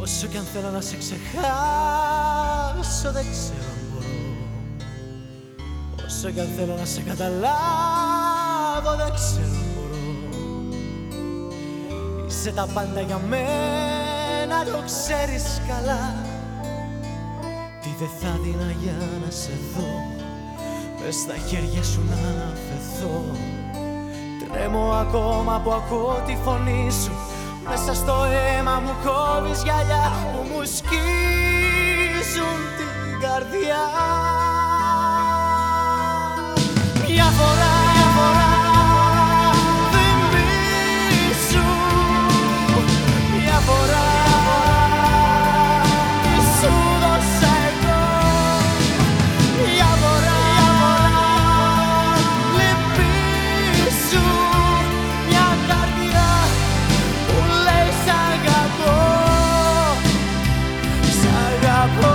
Όσο κι αν θέλω να σε ξεχάσω, δεν ξέρω αν μπορώ. Όσο κι αν θέλω να σε καταλάβω, δεν ξέρω αν μπορώ. Είσαι τα πάντα για μένα, το ξέρεις καλά. Τι δεν θα δίνα για να σε δω, μες στα χέρια σου να αφαιθώ. Τρέμω ακόμα που ακούω τη φωνή σου, μέσα στο αίμα μου κόβεις γυαλιά που μου σκίζουν την καρδιά. Μια φορά θυμήσου, μια φορά τι σου δώσα εγώ, μια φορά λυπήσου, μια καρδιά που λέει σ' αγαπώ, σ' αγαπώ.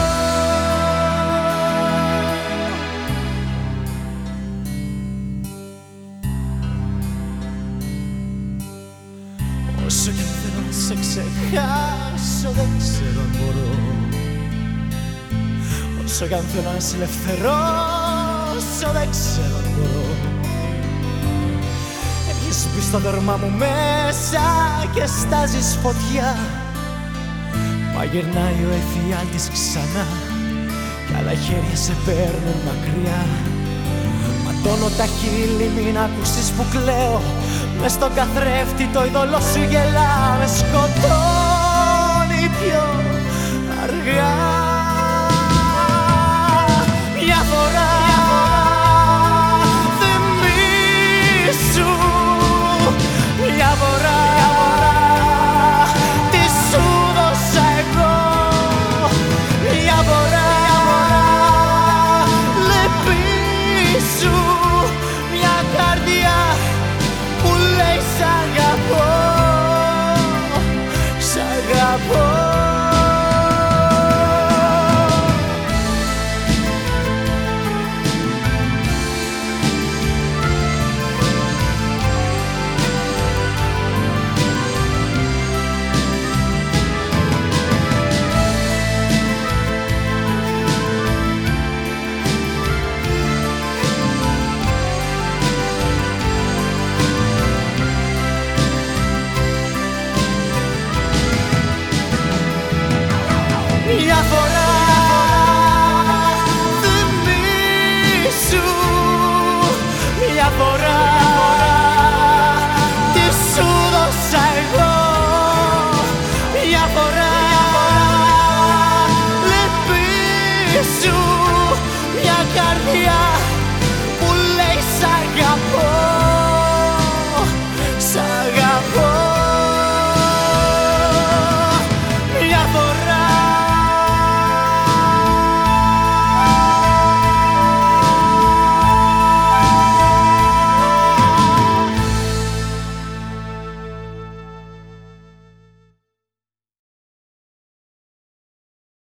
Όσο κι αν θέλω να σε ξεχάσω, δεν ξέρω αν μπορώ. Όσο κι αν θέλω να σε ελευθερώσω, δεν ξέρω αν μπορώ. Έχεις μπει στο δέρμα μου μέσα και στάζεις φωτιά. Παγυρνάει ο εφιάλτης ξανά κι άλλα χέρια σε παίρνουν μακριά. Ματώνω τα χείλη, μην ακούσεις που κλαίω. Μες στον καθρέφτη το είδωλό σου γελά. Με σκοτώνει πιο αργά. Μια φορά θυμήσου, μια φορά τι σου δώσα εγώ, μια φορά λυπήσου, μια καρδιά που λέει σ' αγαπώ.